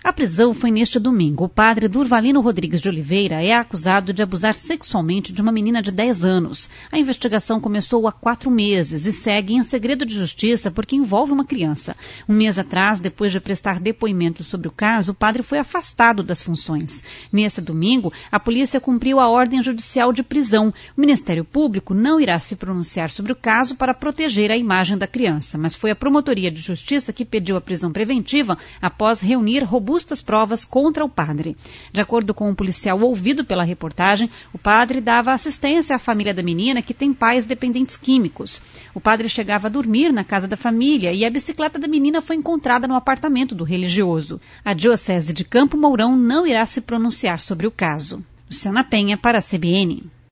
A prisão foi neste domingo. O padre Durvalino Rodrigues de Oliveira é acusado de abusar sexualmente de uma menina de 10 anos. A investigação começou há 4 meses e segue em segredo de justiça porque envolve uma criança. Um mês atrás, depois de prestar depoimento sobre o caso, o padre foi afastado das funções. Nesse domingo, a polícia cumpriu a ordem judicial de prisão. O Ministério Público não irá se pronunciar sobre o caso para proteger a imagem da criança, mas foi a Promotoria de Justiça que pediu a prisão preventiva após reunir robustas provas contra o padre. De acordo com um policial ouvido pela reportagem, o padre dava assistência à família da menina, que tem pais dependentes químicos. O padre chegava a dormir na casa da família e a bicicleta da menina foi encontrada no apartamento do religioso. A Diocese de Campo Mourão não irá se pronunciar sobre o caso. Luciana Penha para a CBN.